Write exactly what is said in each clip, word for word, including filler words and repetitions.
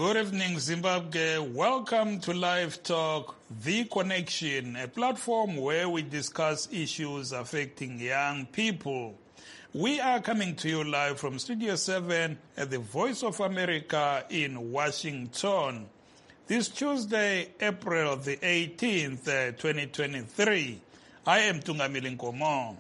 Good evening, Zimbabwe. Welcome to Live Talk, The Connection, a platform where we discuss issues affecting young people. We are coming to you live from Studio seven at the Voice of America in Washington. This Tuesday, April the eighteenth, twenty twenty-three. I am Tungamili Nkomo.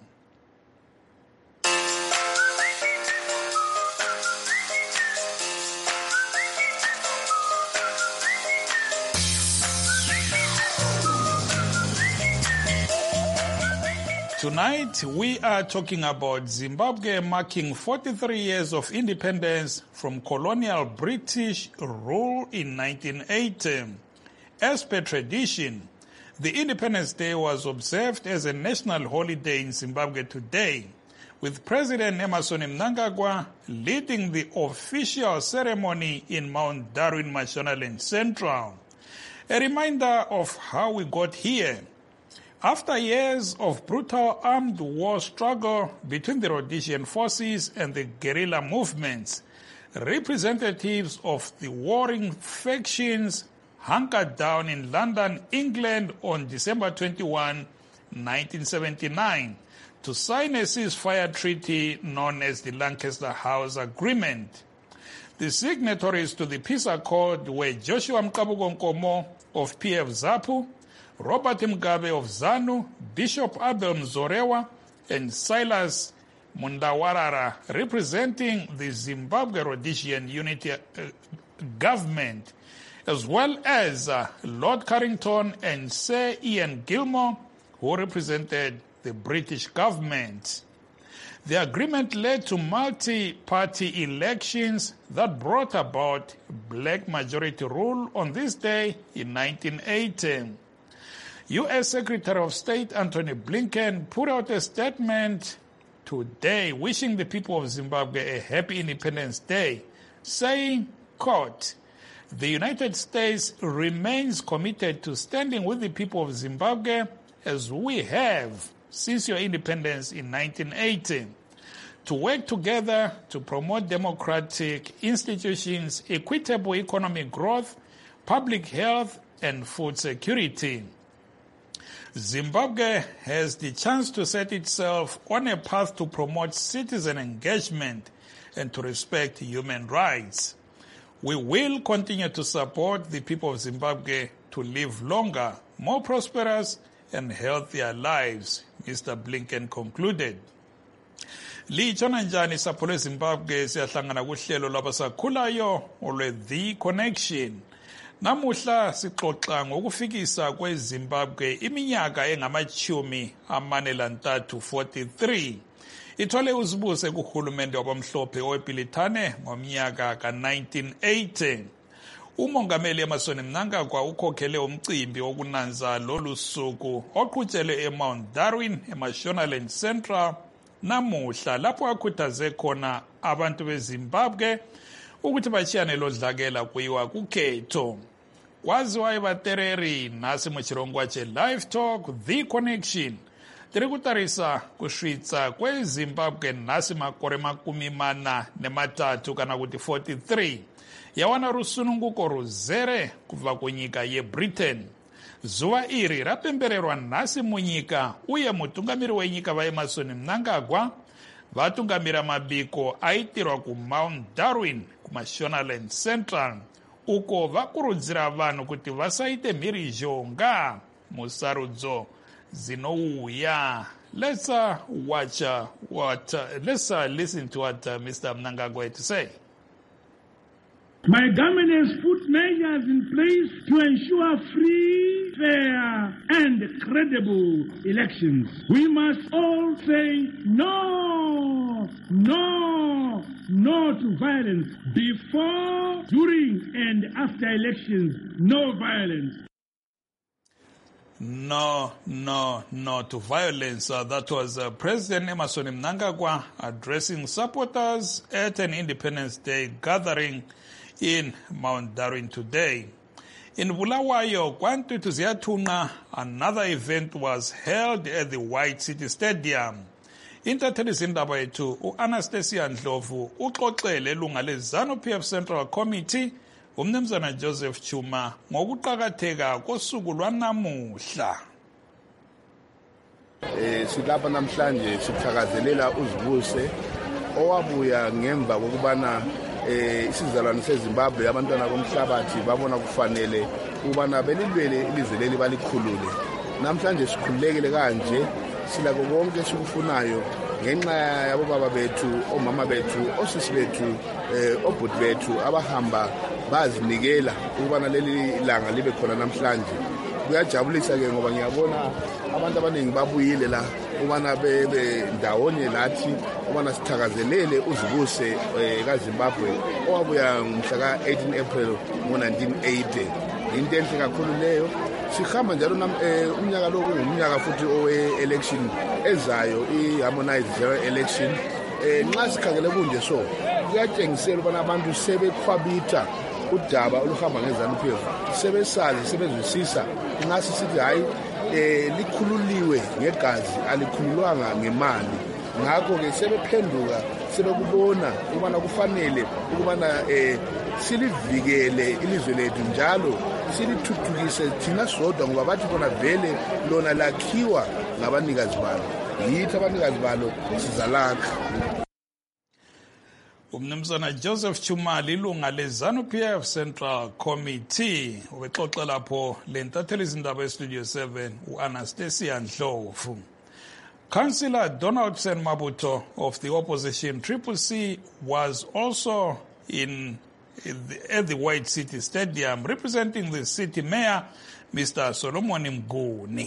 Tonight, we are talking about Zimbabwe marking forty-three years of independence from colonial British rule in nineteen eighty. As per tradition, the Independence Day was observed as a national holiday in Zimbabwe today, with President Emmerson Mnangagwa leading the official ceremony in Mount Darwin, Mashonaland Central. A reminder of how we got here. After years of brutal armed war struggle between the Rhodesian forces and the guerrilla movements, representatives of the warring factions hunkered down in London, England on December twenty-first, nineteen seventy-nine to sign a ceasefire treaty known as the Lancaster House Agreement. The signatories to the peace accord were Joshua Mkabuko Nkomo of P F ZAPU, Robert Mugabe of ZANU, Bishop Abel Mzorewa, and Silas Mundawarara, representing the Zimbabwe Rhodesian Unity uh, government, as well as uh, Lord Carrington and Sir Ian Gilmore, who represented the British government. The agreement led to multi-party elections that brought about black majority rule on this day in nineteen eighty. U S Secretary of State Antony Blinken put out a statement today wishing the people of Zimbabwe a happy Independence Day, saying, quote, "The United States remains committed to standing with the people of Zimbabwe as we have since your independence in nineteen eighty, to work together to promote democratic institutions, equitable economic growth, public health, and food security." Zimbabwe has the chance to set itself on a path to promote citizen engagement and to respect human rights. We will continue to support the people of Zimbabwe to live longer, more prosperous, and healthier lives, Mister Blinken concluded. Litshona njani sapho lweZimbabwe siyahlangana kuhlelo lwabasakhulayo olwe The Connection. Namuhla sixoxa ngokufikisa kweZimbabwe iminyaka engamachumi amane lantathu forty-three. Ithole uzibuse kuhulumende wabamhlophe owepilitane ngomnyaka ka nineteen eighty. Umongameli Emmerson Mnangagwa ukhokhele umcimbi wokunanza lolu suku oqhutshelwe eMount Darwin eMashonaland Central namuhla lapho akhuthaze khona abantu beZimbabwe ukuthi bachiyane lodlakela kuyiwa kukhetho. Kwaziwa ivatereri nasi muchirongwa che Live Talk, The Connection. Tiri kutarisa kusvitsa kweZimbabwe nasi makore makumi mana nematatu kana kuti forty-three. Yawana rusununguko ruzere kubva kunyika yeBritain. Zuva iri rapembererwa nasi munyika uye mutungamiri wenyika vaEmmerson Mnangagwa vatungamira mabiko aitirwa kuMount Darwin kuMashonaland Central, uko vakurudzira vanhu kuti vasaite mhiri zhonga musarudzo dzinouya. Let's uh, watch uh, what uh, let's uh, listen to what uh, Mister Mnangagwa had to say. My government has put measures in place to ensure free, fair, and credible elections. We must all say no, no, no to violence. Before, during, and after elections, no violence. No, no, no to violence. Uh, that was uh, President Emmerson Mnangagwa addressing supporters at an Independence Day gathering in Mount Darwin today. In Bulawayo, Kwantu Ziyatuna, another event was held at the White City Stadium. Intathelisa indaba yethu u-Anastasia Ndlovu uxoxele ilunga le ZANU-P F Central Committee umnumzana Joseph Chuma ngokuqhakatheka kosuku lwanamuhla. Eh silapha namhlanje sithakazelela uzibuse owabuya ngemva kokubana eh isizalwane seZimbabwe abantwana bomhlabathi babona kufanele ukubana belilwele ilizwe leli balikhulule. Namhlanje sikhululekile kanje silako konke sikufunayo ngenxa yabo baba bethu, omama bethu, osisi bethu, eh obhuti bethu abahamba bazinikela ukubana leli ilanga libe khona namhlanje. Kuyajabulisa ke ngoba ngiyabona abantu abaningi babuyile la ubana bebe ndawonye lathi ubana sithakazelele uzibuse kaZimbabwe owabuya ngomhla ka eighteen April ngo nineteen eighty. Into enhle kakhulu leyo. Sihamba njalo umnyaka lo ungumnyaka futhi owe election ezayo i-harmonized general election. Eh nxa sikhangele kunje so kuyatshengisela ubana abantu sebekhwabitha udaba oluhamba ngeZANU P F, sebesazi sebezwisisa nxa sisithi hayi eh likhululiwe ngegazi alikhululwanga ngemali. Ngakho ke sebephenduka sebekubona ubana kufanele ukubana eh silivikele ilizwe lethu njalo silithuthukise thina sodwa ngoba bathi bona vele lona lakhiwa ngabanikazi balo, yithi abanikazi balo sizalakha. Umnumzana Joseph Chuma lilunga leZANU P F Central Committee ubexoxa lapho lentatheli izindaba eStudio seven uAnastasia Ndlovu. Councillor Donaldson Mabuto of the opposition Triple C was also in at the White City Stadium representing the city mayor Mister Solomon Mguni.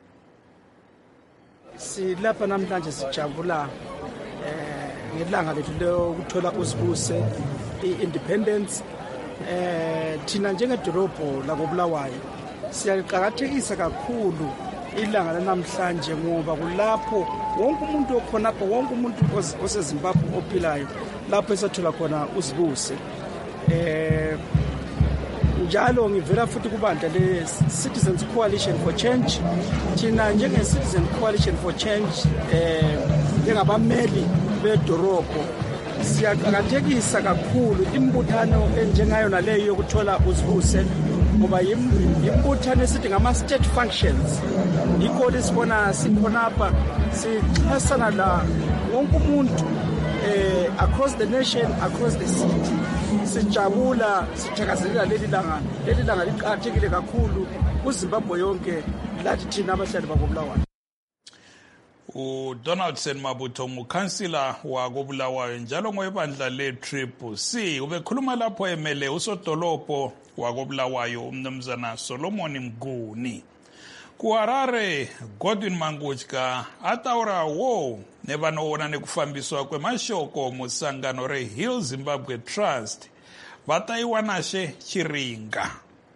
Silapha namhlanje sijabula ngelanga lethu lokuthola uzibuse i-independence. Eh thina njengedorobho lakoBulawayo siyaqhakathekisa kakhulu ilanga lanamhlanje ngoba kulapho wonke umuntu okhonapho, wonke umuntu oseZimbabwe ophilayo lapho esathola khona uzibuse. Eh njalo ngivela futhi kubandla le Citizens Coalition for Change. Thina njenge Citizen Coalition for Change eh njengabameli bedorobho siyaqhakathekisa kakhulu imbuthano enjengayo naleyo yokuthola uzibuse ngoba imbuthano esithi ngama state functions yikho lesibona sikhonapha sixhasana la wonke umuntu eh across the nation, across the city. Sijabula sithakazelela leli langa leli langa liqhakathekile kakhulu kuZimbabwe yonke lathi thina abahlali bakoBulawayo. uDonaldson Mabuto ngukhansila wakoBulawayo njalo ngoyebandla le-Triple C ubekhuluma lapho emele usodolopho wakoBulawayo umnumzana Solomon Mguni. KuHarare Godwin Manguchka ataura wo nevanoona nekufambiswa kwemashoko musangano reHill Zimbabwe Trust vataiwanashe chiringa.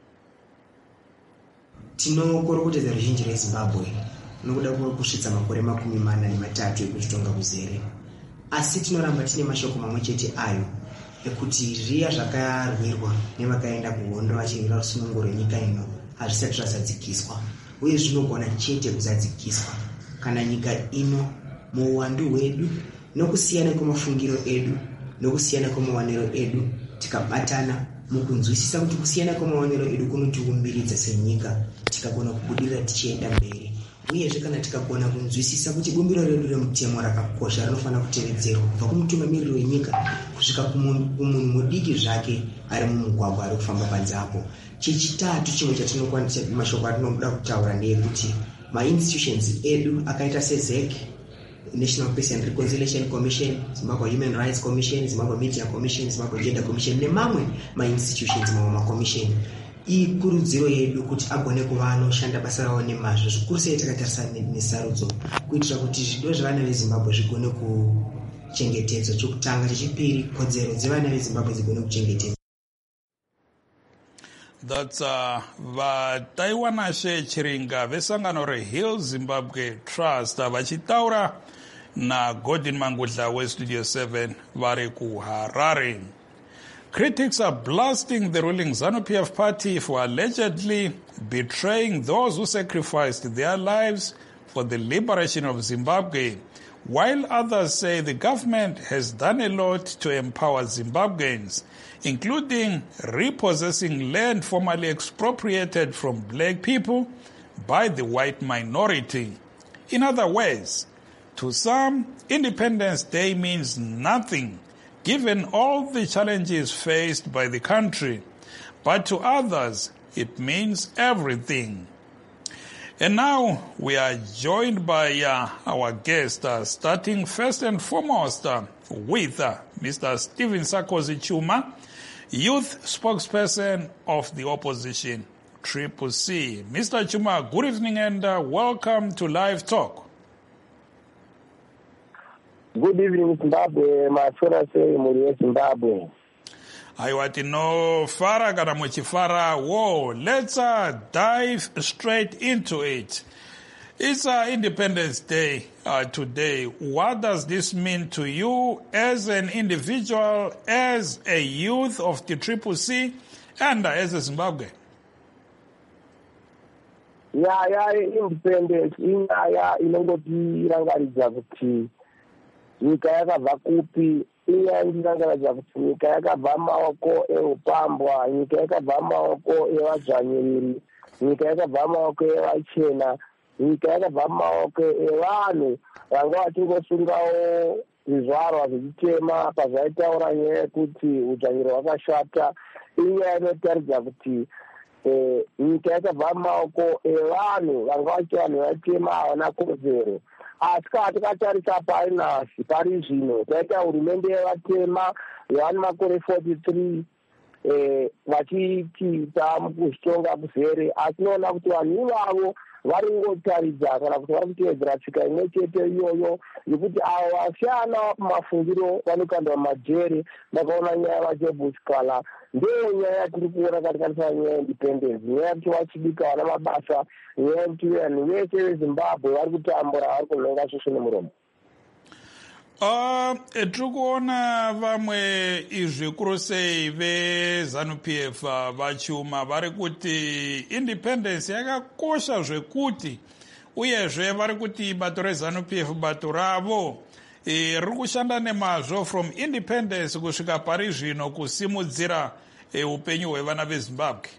Tinokurukudzira ruzhinji reZimbabwe nokuda kusvitsa makore makumi mana nematatu ekuchitonga kuzere, asi tinoramba tine mashoko mamwe chete ayo ekuti zviya zvakarwirwa nevakaenda kuhondo vachirwira rusunungo rwenyika ino hazvisati zvazadzikiswa uye zvinogona chete kuzadzikiswa kana nyika ino muuwandu hwedu nokusiyana kwemafungiro edu nokusiyana kwemawaniro edu tikabatana mukunzwisisa kuti kusiyana kwemawaniro edu kunotiumbiridza senyika tikagona kubudirira tichienda mberi. Uyezve kana tikagona kunzwisisa kuti bumbiro redu remutemo rakakosha rinofanira kutevedzerwa kubva kumutungamiriri wenyika kusvika kumunhu mudiki zvake ari mumugwagwa ari kufamba panze apo. Chechitatu chimwe chatinokwanisa mashoko atinoda kutaura ndeyekuti ma-institutions edu akaita seZ E C, National Peace and Reconciliation Commission, Zimbabwe Human Rights Commission, Zimbabwe Media Commission, Zimbabwe Gender Commission nemamwe ma-institutions mamwe ma-commission ikurudziro yedu kuti agone kuva anoshanda basa rawo nemazvo zvikuru sei takatarisana nesarudzo kuitira kuti zvido zvevana veZimbabwe zvigone kuchengetedzwa. Chokutanga chechipiri kodzero dzevana veZimbabwe dzigone kuchengetedzwa. That's uh, vataiwanashe chiringa vesangano reHill Zimbabwe Trust vachitaura na Godwin Mangudla weStudio seven vari kuHarare. Critics are blasting the ruling ZANU P F party for allegedly betraying those who sacrificed their lives for the liberation of Zimbabwe, while others say the government has done a lot to empower Zimbabweans, including repossessing land formerly expropriated from black people by the white minority. In other words, to some, Independence Day means nothing, given all the challenges faced by the country. But to others, it means everything. And now we are joined by uh, our guest, uh, starting first and foremost uh, with uh, Mister Stephen Sarkozy Chuma, youth spokesperson of the opposition, Triple C. Mister Chuma, good evening and uh, welcome to Live Talk. Good evening, Zimbabwe. My friend say Muri Zimbabwe. Aiwati no fara kana muchifara. Whoa, let's uh, dive straight into it. It's uh, Independence Day uh, today. What does this mean to you as an individual, as a youth of the Triple C, and uh, as a Zimbabwe? Yeah, yeah, independence. Yeah, inongoti irangaridza kuti nyika yakabva kupi. Iya ndirangaridza kuti nyika yakabva maoko eupambwa, nyika yakabva maoko evadzvanyiriri, nyika yakabva maoko evachena, nyika yakabva maoko evanhu vanga vachingosungawo zvizvarwa zvichitema pazvaitaura nyaya yekuti udzvanyiri hwakashata. Inyaya inotaridza kuti nyika yakabva maoko evanhu vanga vachi vanhu vatema havana kodzero. Asi kana takatarisa pari nhasi pari zvino taita hurumende yevatema yevane makore forty-three vachiita mukuzvitonga kuzere, asi tinoona kuti vanhu ivavo vari kungotaridza kana kuti vari kutevedzera tsika imwe chete iyoyo yekuti avo vashana kumafungiro vanokandwa majere. Ndakaona nyaya vajebuskala ndiyo nyaya yatiri kuona katikatisa nyaya yeindependence, nyaya yekuti vachibika vana mabasa, nyaya yekuti vanhu vese vezimbabwe vari kutambura vari kunonga shosho nemuromo. Uh, tiri kuona vamwe izvikuru sei veZANU-P F vachiuma vari kuti independence yakakosha zvekuti, uyezve vari kuti bato reZANU-P F bato ravo e, riri kushanda nemazvo from independence kusvika pari zvino kusimudzira e, upenyu hwevana veZimbabwe.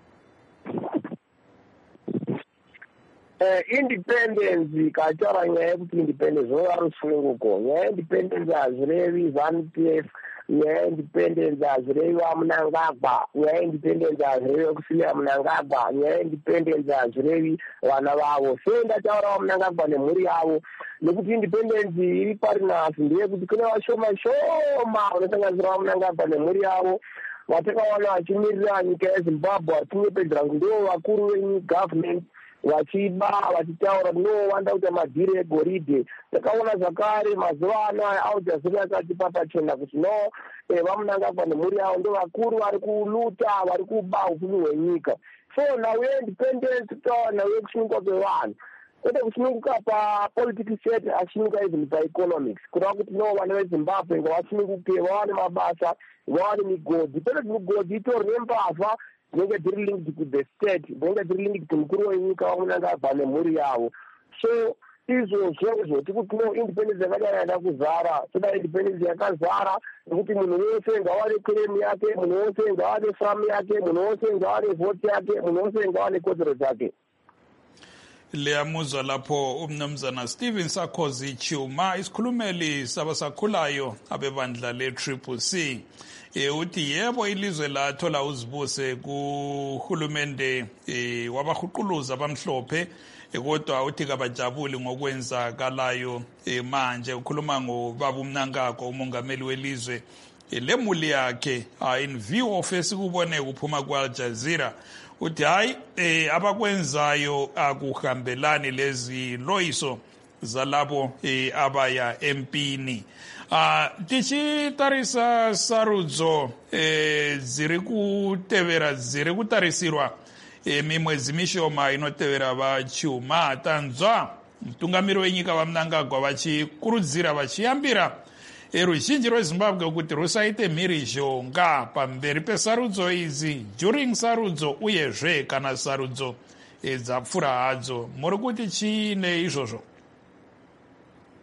Uh, independence kataura nyaya yekuti independence zvinova rusununguko. Nyaya yeindependence hazirevi ZANU-P F, nyaya yeindependence hazirevi vaMnangagwa, nyaya yeindependence hazirevi vekusinya Mnangagwa, nyaya yeindependence hazirevi vana vavo. Sei ndataura vaMnangagwa nemhuri yavo? Nekuti independence iri pari nhasi ndeyekuti kune vashoma shoma vanosanganisira vaMnangagwa nemhuri yavo vatakaona vachimirira nyika yeZimbabwe vachinyepedzera kuti ndivo vakuru vegovernment vachiba vachitaura ndinowanda kuita madhiri egoridhe. Takaona zvakare mazuva ano aya aljazira yakatipa pachena kuti no vaMnangagwa nemhuri yavo ndo vakuru vari kuluta vari kuba upfumi hwenyika. So nawe independence kutaura nawe kusununguka kwevanhu kwete kusununguka papolitics chete asisununguka even paeconomics, kureva kuti no vana veZimbabwe ngavasununguke vawane mabasa vawane migodhi, kwete kuti migodhi itorwe mbavha dzinenge dziri linked to the state, dzinenge dziri linked to mukuru wenyika vaMnangagwa nemhuri yavo. So izvozvo izvo tikuti no independence yakadai yaida kuzara, toda independence yakazara nekuti munhu wese ngawane claim yake, munhu wese ngawane famu yake, munhu wese ngawane vote yake, munhu wese ngawane kodzero dzake. Liyamuzwa lapho umnumzana Stephen Sarkozy Chuma, isikhulumeli sabasakhulayo abebandla le-Triple C. E, uthi yebo ilizwe lathola uzibuse kuhulumende e, wabahuquluza abamhlophe, e, kodwa uthi kabajabuli ngokwenzakalayo e, manje. Ukhuluma ngobaba uMnangagwa, umongameli welizwe, e, lemuli yakhe uh, in view of esikubone kuphuma kwa-Al Jazeera. Uthi hayi e, abakwenzayo akuhambelani lezi loyiso zalabo e, abaya empini. Ah, uh, tichitarisa sarudzo eh, ziri kutevera ziri kutarisirwa eh, mimwedzi mishoma inotevera vachiuma. Tanzwa mutungamiri wenyika vaMnangagwa vachikurudzira vachiyambira eh, ruzhinji rweZimbabwe kuti rusaite mhirizhonga pamberi pesarudzo idzi, during sarudzo uyezve kana sarudzo eh, dzapfura hadzo. Muri kuti chiine izvozvo?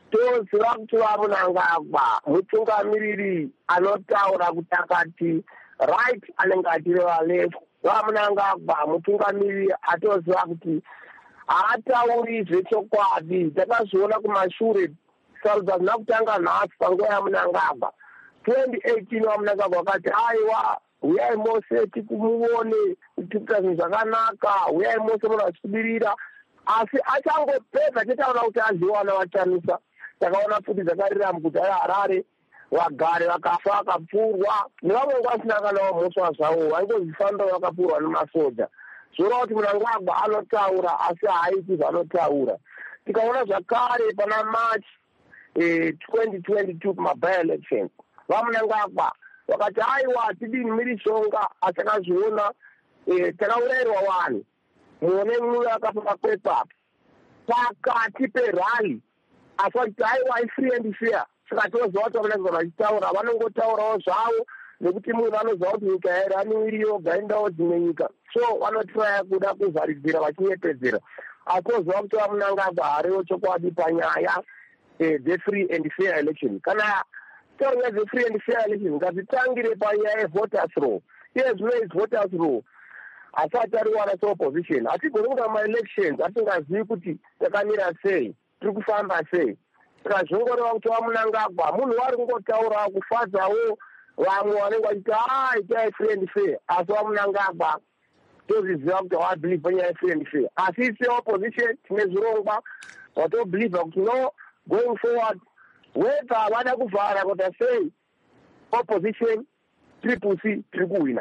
toziva kuti vamunangagwa mutungamiriri anotaura kuti akati right anenge achireva left. Vamunangagwa mutungamiriri atoziva kuti haatauri zvechokwadi. Takazviona kumashure sarudzo hazina kutanga nhasi panguva yamunangagwa. twenty eighteen vamunangagwa vakati aiwa uyai mose tikumuone tikuita zvinhu zvakanaka, uyai mose munhu achikubirira. Asi achangopedza chetaura kuti azviwana vatamisa. Takaona futi dzakarira muguta reHarare, vagare vakafa vakapfurwa nevamwe vasina kana vamhosva zvavo vaingozvifamba vakapfurwa nemasoja. Zvoreva kuti Mnangagwa anotaura asi haaiti zvanotaura. Tikaona zvakare pana March eh, twenty twenty-two kuma-by-election vaMnangagwa vakati aiwa tidini mirishonga asi takazviona eh, takaurayirwa vanhu muone mumwe akafa pakwepapo pakati perali asi vachiti aiwa ifree and fair. Saka toziva kuti vaMnangagwa vachitaura vanongotaurawo zvavo nekuti munhu anoziva kuti nyika yairani iri yoga endawo dzimwe nyika, so vanotiraya kuda kuvharidzira vachinyepedzera. Asi toziva kuti vaMnangagwa hariwo chokwadi panyaya dze-free and fair election. Kana taura dze-free and fair election ngadzitangire panyaya yevoters law. Iye zvino is voters law asati ariwana seopposition. Hatigoni kuita ma-elections atingazivi kuti takamira sei, tiri kufamba sei. Saka zvingoreva kuti vaMnangagwa munhu vari kungotaura kufadzawo vamwe vanenge vachiti hai itai free and fair. Asi vaMnangagwa tozviziva kuti havabhilive panyaya free and fair. Asi seopposition tine zvirongwa vatobhiliva kuti no going forward whether vada kuvhara kuita sei opposition triple C tiri kuhwina.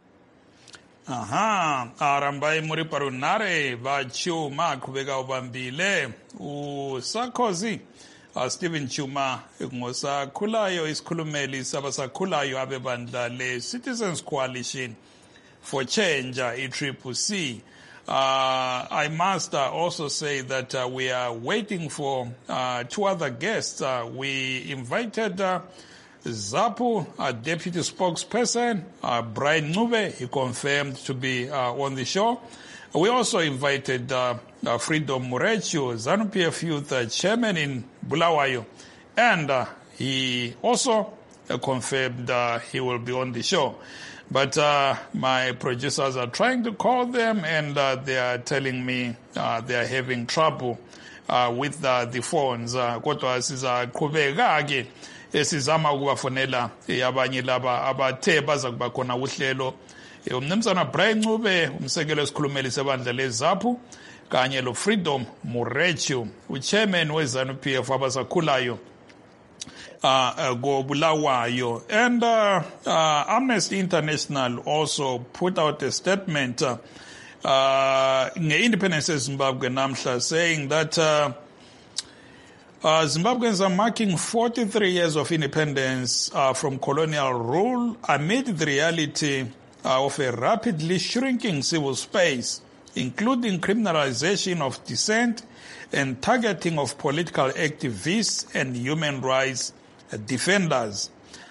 Aha, arambai muri parunare vachuma kuveka ubambile uSarkozy uh, Stephen Chuma ngosakhulayo isikhulumeli sabasakhulayo abebandla le-Citizens Coalition for Change, i-Triple C. Uh, I must uh, also say that uh, we are waiting for uh, two other guests. Uh, we invited uh, ZAPU, a deputy spokesperson, uh, Brian Ncube, he confirmed to be uh, on the show. We also invited uh, uh, Freedom Murechu, ZANU-P F Youth uh, chairman in Bulawayo, and uh, he also uh, confirmed uh, he will be on the show. But uh, my producers are trying to call them, and uh, they are telling me uh, they are having trouble uh, with uh, the phones. Kodwa sizaqhubeka ke esizama ukubafonela abanye laba abathe baza kuba khona uhlelo. Umnumzana Brian Ncube, umsekelo esikhulumeli sebandla leZAPU, kanye lo Freedom Murechu, uchairman weZANU-P F abasakhulayo uh, go Bulawayo. And uh, uh, Amnesty International also put out a statement uh, uh, nge-Independence Zimbabwe namhla saying that uh, Uh, Zimbabweans are marking forty-three years of independence uh, from colonial rule amid the reality uh, of a rapidly shrinking civil space, including criminalization of dissent and targeting of political activists and human rights defenders.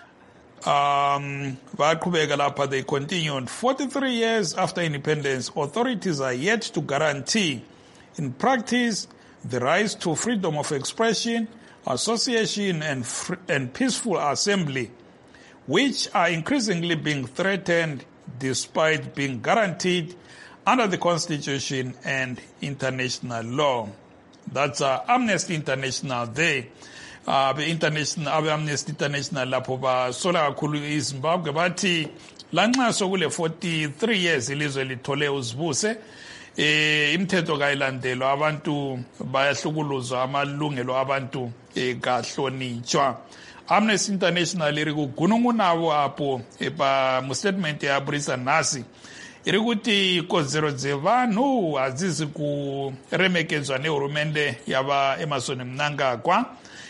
Um, they continued, forty-three years after independence, authorities are yet to guarantee, in practice, the rights to freedom of expression, association, and free, and peaceful assembly, which are increasingly being threatened despite being guaranteed under the Constitution and international law. That's uh, Amnesty International there. Uh, the international, Amnesty International lapho basola kakhulu iZimbabwe bathi lanxa sokule forty-three years ilizwe lithole uzibuse eh imithetho kayilandelwa abantu bayahlukuluzwa amalungelo abantu ekahlonitshwa. Amnesty International iri kugunungunabo apho eba mu statement ya Brisa nasi iri kuti ikozero dzevanhu azizi kuremekedzwa nehurumende yava Emmerson Mnangagwa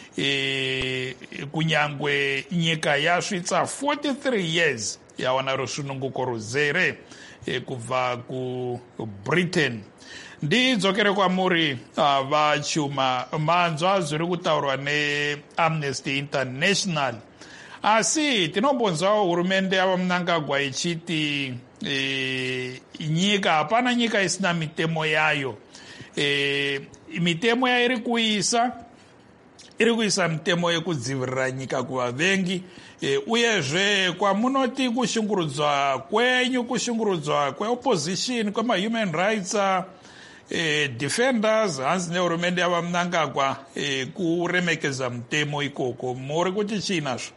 e kunyangwe nyika yasvitsa forty-three years yawana rusununguko ruzere e kubva ku Britain. Ndidzokere kwamuri uh, vachuma manzwa zviri kutaurwa neAmnesty International. Asi tinobonzawo hurumende yavaMnangagwa ichiti e, nyika hapana nyika isina mitemo yayo. E, mitemo yairi kuisa iri kuisa mitemo yekudzivirira nyika kuvavengi, e, uyezve kwamunoti kushungurudzwa kwenyu, kushungurudzwa kweopposition, kwema-human rights e, defenders, hanzi nehurumende yava Mnangagwa e, kuremekeza mutemo ikoko, muri kuti chiinazvo?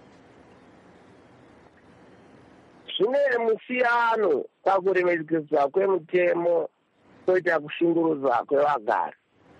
Zvine musiyano pakuremekedzwa kwemutemo koita kushungurudzwa kwevagari.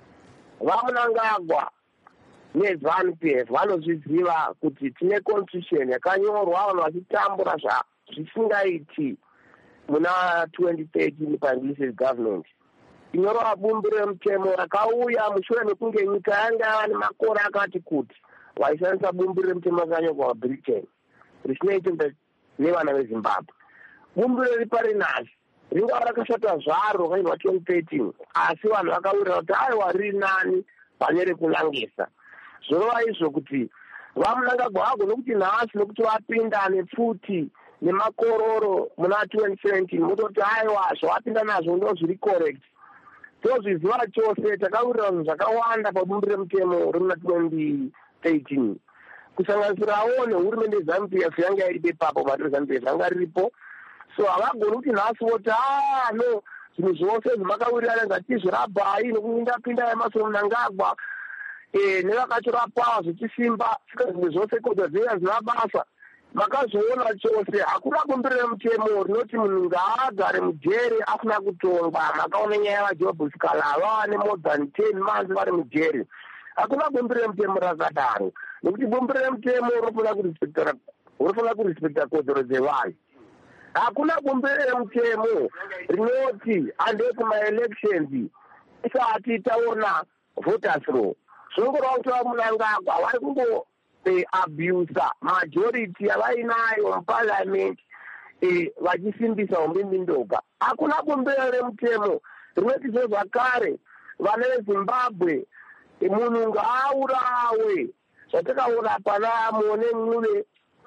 VaMnangagwa neZANU P F vanozviziva kuti tine constitution yakanyorwa, vanhu vachitambura zvisingaiti muna twenty thirteen paEnglishes government. Inyorwa bumbiro remutemo rakauya mushure mekunge nyika yanga yava nemakore akati kuti vaishandisa bumbiro remutemo rakanyorwa vaBritain richinoita nevana veZimbabwe. Bumbiro riri parinazvi ringava rakashata zvaro rakaitwa twenty thirteen, asi vanhu vakawirira kuti aiwa riri nani pane rekunangisa. Zvorova izvo kuti vaMnangagwa vagone kuti nhasi nokuti vapinda nepfuti nemakororo muna twenty seventeen mototi aiwa zvavapinda nazvo ndo zviri correct. Tozviziva chose, takawirira zvinhu zvakawanda pabumbiro remutemo remuna twenty thirteen, kusanganisirawo nehurumende yeZANU P F yanga iripo ipapo, bhato reZANU P F yanga riripo. So havagoni kuti nhasi voti ah no zvinhu zvose zvimakawirirana ngatizvirabai nokupinda yemasoro Mnangagwa eh nevakatorapa zvichisimba zvinhu zvose kodwa zvina basa. Vakazviona chose, hakuna bumbiro remutemo rinoti munhu ngaagare mujere asina kutongwa. Makaona nyaya yaJob Sikala vava more than ten months vari mujere. Hakuna bumbiro remutemo rakadaro, nokuti bumbiro remutemo rinofana kurispekta kodzero dzevanhu. Hakuna bumbiro remutemo rinoti handei kumaelections isati taona voters roll. Zvinongoreva kuti vaMnangagwa vari kungo abusa majority yavainayo muparliament vachisimbisa umbindindoga. Hakuna bumbiro remutemo rinoti zvezvakare vana veZimbabwe munhu ngaaurawe zvatakaona pana Mone Mncube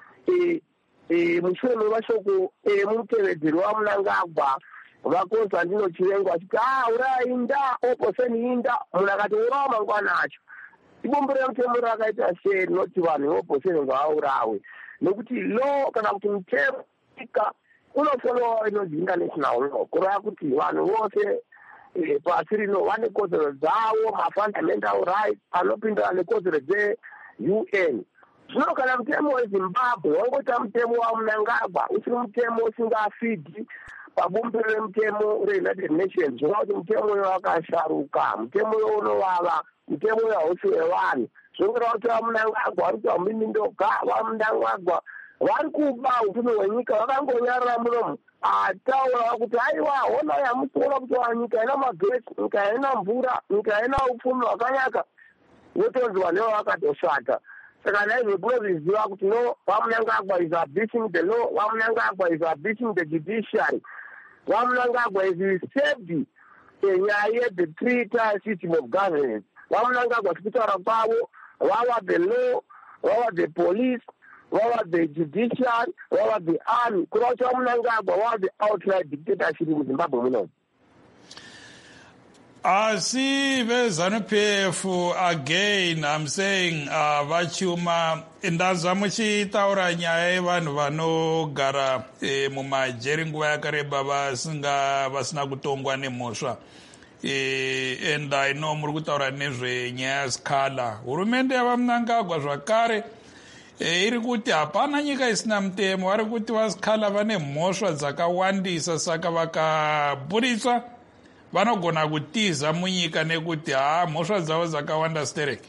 mushure mevashoko emutevedzeri waMnangagwa vaKonstantino Chivengo achiti ah urai inda opposeni inda, munhu akati urawa mangwana acho. Ibumbiro remutemo rakaita sei rinoti vanhu veopposeni ngavaurawe, nokuti law kana kuti mutemo nyika unofollowa inonzi international law, kureva kuti vanhu vose pasi rino vane kodzero dzavo, mafundamental rights anopindana nekodzero dze-U N. Zvino kana mutemo weZimbabwe wangoita mutemo waMnangagwa usiri mutemo usingafidhi pabumbiro remutemo reUnited Nations, zvinova kuti mutemo uyo wakasharuka, mutemo uyo unovava, mutemo uyo hausi wevanhu. Zvinongoreva kuti vaMnangagwa vari kuita umbindindoga, vaMnangagwa vari kuba upfumi hwenyika, vakangonyarara munomu ataura kuti aiwa hona yamutoona kuti nyika haina magetsi, nyika haina mvura, nyika haina upfumi hwakanaka, wotonzi vanhu vakatoshata. Saka naizvo tinozviziva kuti no, vaMnangagwa is abusing the law, vaMnangagwa is abusing the judiciary, vaMnangagwa is disturbing nyaya the three-tier system of governance. vaMnangagwa tikutaura kwavo vava the law, vava the police, vava the judiciary, vava the army. Kureva kuti vaMnangagwa vava the outright dictatorship muZimbabwe muno. Asi veZANU P F again, I'm saying uh, vachuma ndaza muchitaura nyaya yevanhu vanogara eh, mumajeri nguva yakareba vasinga vasina kutongwa nemhosva. Eh, and I know muri kutaura nezvenyaya yaSikhala. Hurumende yavaMnangagwa zvakare eh, iri kuti hapana nyika isina mutemo, vari kuti vaSikhala vane mhosva dzakawandisa, saka vakaburiswa vanogona kutiza munyika nekuti haa mhosva dzavo dzakawanda stereke.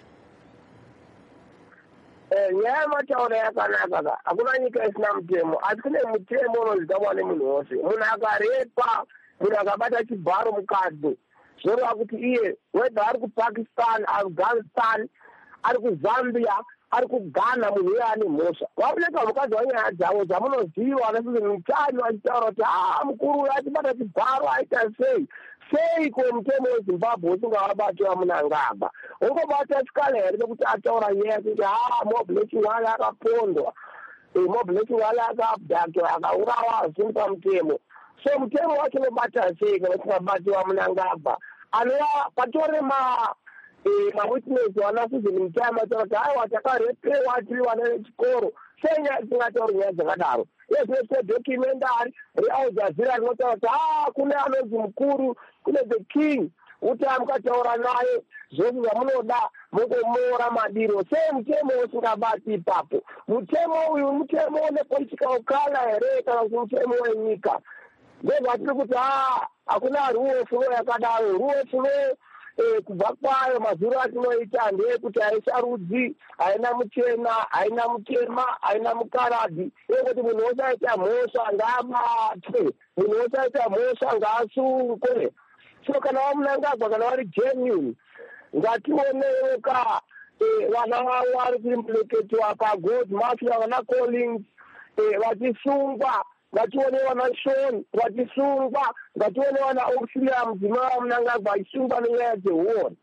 Nyaya yematauro yakanaka, hakuna nyika isina mutemo, asi kune mutemo unozivikanwa nemunhu wose. Munhu akarepa, munhu akabata chibharo mukadzi, zvoreva kuti iye whether ari kuPakistan, Afghanistan, ari kuZambia, ari kuGhana, munhu uye ane mhosva. Vaoneka mukadzi wanyaya dzavo dzamunoziva anasise mutano achitaura kuti haa mukuru uyo achibata chibharo aita sei. Seiko mutemo weZimbabwe usingavabati vaMnangagwa? Ungobata Sikhala here nekuti ataura nyaya kuti haa Mob Letshingale akapondwa, Mob Letshingale akabhakwa, akaurawa zvinhu pamutemo. So mutemo wacho unobata sei kana usingabati vaMnangagwa? Anova patore ma eh mawitness wana kuzini mtama kuti hayi watakarepewa tiri vana vechikoro senya tingatauri nyaya dzakadaro yezvese documentary real jazeera rinotaura kuti ah kune anonzi mukuru kune the king uti amukataura naye zvose zvamunoda mungomora madiro sei mutemo usingabati ipapo mutemo uyu mutemo nepolitical color here kana kuti mutemo wenyika ndezvatiri kuti ah hakuna rule of law yakadaro rule of law kubva kwayo mazuro atinoita ndeyekuti haisa rudzi haina muchena haina mutema haina mukaradhi yekuti munhu osaita mhosva ngaabatwe munhu osaita mhosva ngaasungwe so kana vamunangagwa kana vari genuine ngationewoka vana vavo vari kuimplicatiwa pagod mafia vana collins vachisungwa ngatione vana shon vachisungwa ngatione vana auxiliar mudzimai vamunangagwa achisungwa nenyaya dzehuoni.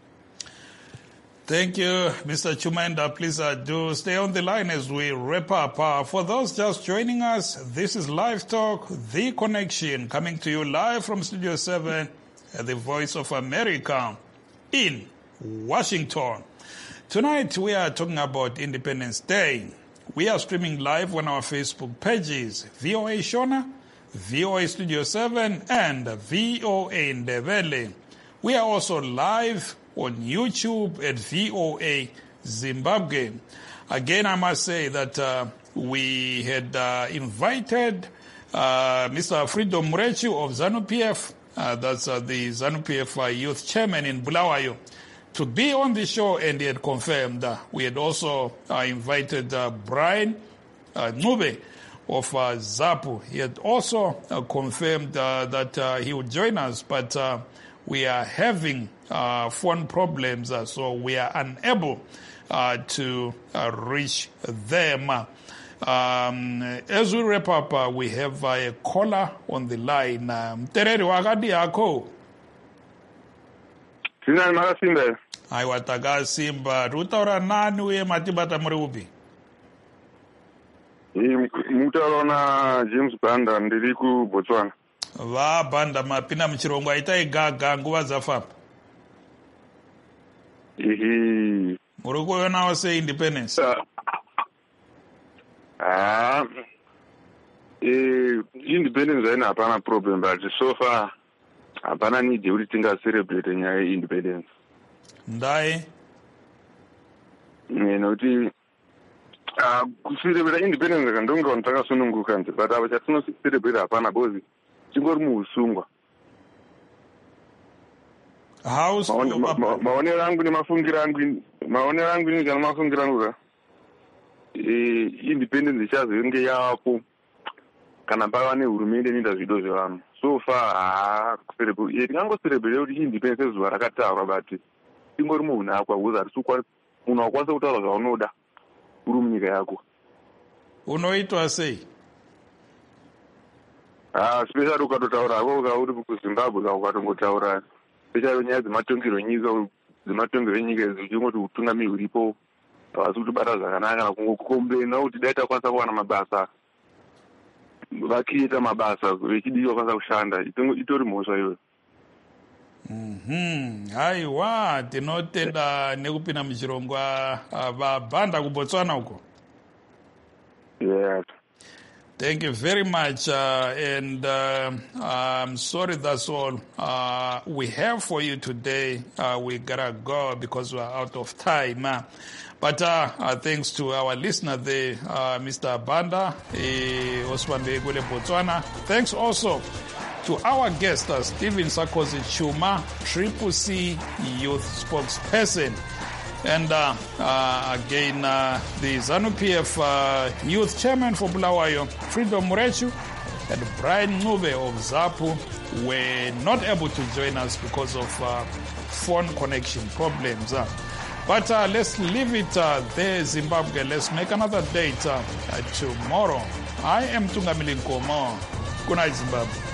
Thank you, Mister Chumenda. Please uh, do stay on the line as we wrap up. Uh, for those just joining us, this is Live Talk, The Connection, coming to you live from Studio seven at the Voice of America in Washington. Tonight we are talking about Independence Day. We are streaming live on our Facebook pages, V O A Shona, V O A Studio seven, and V O A Ndebele. We are also live on YouTube at V O A Zimbabwe. Again, I must say that uh, we had uh, invited uh, Mister Freedom Murechu of ZANU P F, uh, that's uh, the ZANU P F uh, youth chairman in Bulawayo, to be on the show, and he had confirmed. Uh, we had also uh, invited uh, Brian uh, Nube of uh, ZAPU. He had also uh, confirmed uh, that uh, he would join us, but uh, we are having uh, phone problems, uh, so we are unable uh, to uh, reach them. Um, as we wrap up, uh, we have uh, a caller on the line. Tereri wakati yako? Sina makasimba. Aiwa takasimba. Rutaura nani uye matibata muri upi? Mutaura na James Banda ndiri ku Botswana. Va Banda mapina mchirongo aita igaga nguva zafamba. Ihi. Muri kuona wase independence? Ah. Eh, independence haina hapana problem, but so far hapana need kuti tinga celebrate nyaya independence. Ndai? Noti ah kucelebrate independence kandonga ntakasununguka nje, but aba chatino celebrate hapana bozi. Chingori muusungwa. House maonero angu ni mafungira angu maonero angu ni kana mafungira angu eh independence chazo yenge yapo kana bava ne hurumende nida zvido zvevanhu so far ah celebrate yeti ngango celebrate kuti independence zuva rakataurwa bati ingori munhu akwa uza risukwa munhu akwanisa kutaura zvaunoda uri munyika yako unoitwa sei. Ah, special ukatotaura ako uri kuZimbabwe ka ukatongotaura special nyaya dzematongero enyika dzematongero enyika dzichingoti utungamiri uripo havasi kutibata zvakanaka kana kungokomblena kuti dai takwanisa kuwana mabasa vakiita mabasa vechidiki vakwanisa kushanda itori mhosva iyoyo. Mhm. Haiwa tinotenda nekupinda muchirongwa vaBanda kuBotswana uko. Yes. Thank you very much, uh, and uh, I'm sorry that's all uh, we have for you today. Uh, we gotta go because we're out of time. Uh, but uh, uh, thanks to our listener there, uh, Mister Banda, eh, Osman Begule Botswana. Thanks also to our guest, uh, Stephen Sakosi Chuma, Triple C Youth Spokesperson. And uh, uh, again, uh, the ZANU P F uh, Youth Chairman for Bulawayo, Freedom Murechu, and Brian Nube of ZAPU were not able to join us because of uh, phone connection problems. Uh, but uh, let's leave it uh, there, Zimbabwe. Let's make another date uh, uh, tomorrow. I am Tungamili Nkomo. Good night, Zimbabwe.